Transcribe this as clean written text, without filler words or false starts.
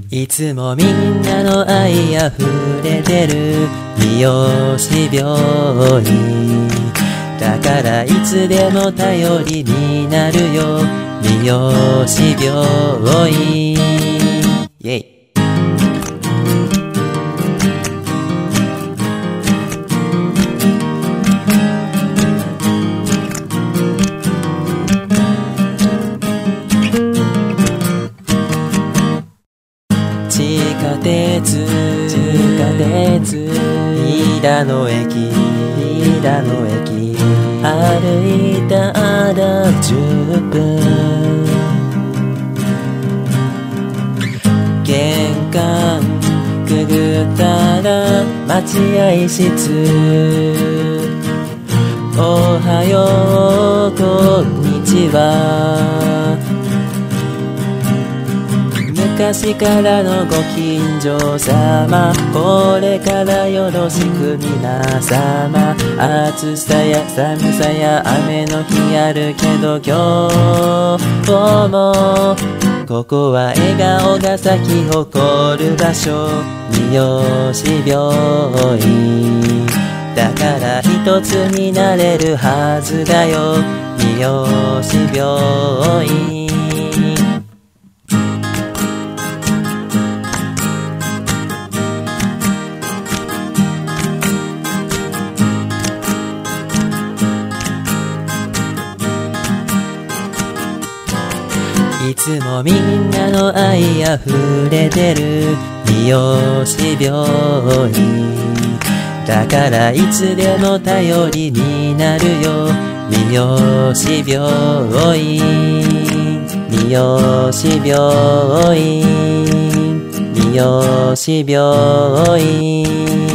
いつもみんなの愛あふれてる三好病院だからいつでも頼りになるよ三好病院イェイ地下鉄飯田の駅歩いたら10分玄関くぐったら待合室おはようこんにちは昔からのご近所様これからよろしく皆様暑さや寒さや雨の日あるけど今日もここは笑顔が咲き誇る場所三好病院だから一つになれるはずだよ三好病院いつもみんなの愛あふれてる三好病院だからいつでも頼りになるよ三好病院三好病院三好病院